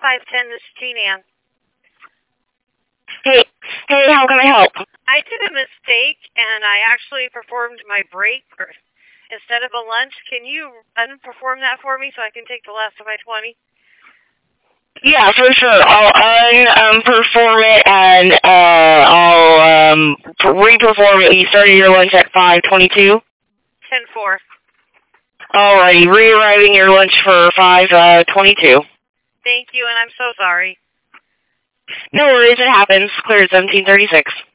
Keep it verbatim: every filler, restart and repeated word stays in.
five ten, this is Jean Ann. Hey, hey, how can I help? I did a mistake, and I actually performed my break or, instead of a lunch. Can you unperform that for me so I can take the last of my twenty? Yeah, for sure. I'll un-perform it, and uh, I'll um, re-perform it. You started your lunch at five twenty-two? ten four. Alrighty, re-arriving your lunch for five twenty-two. Thank you, and I'm so sorry. No worries, it happens. Clear at seventeen thirty-six.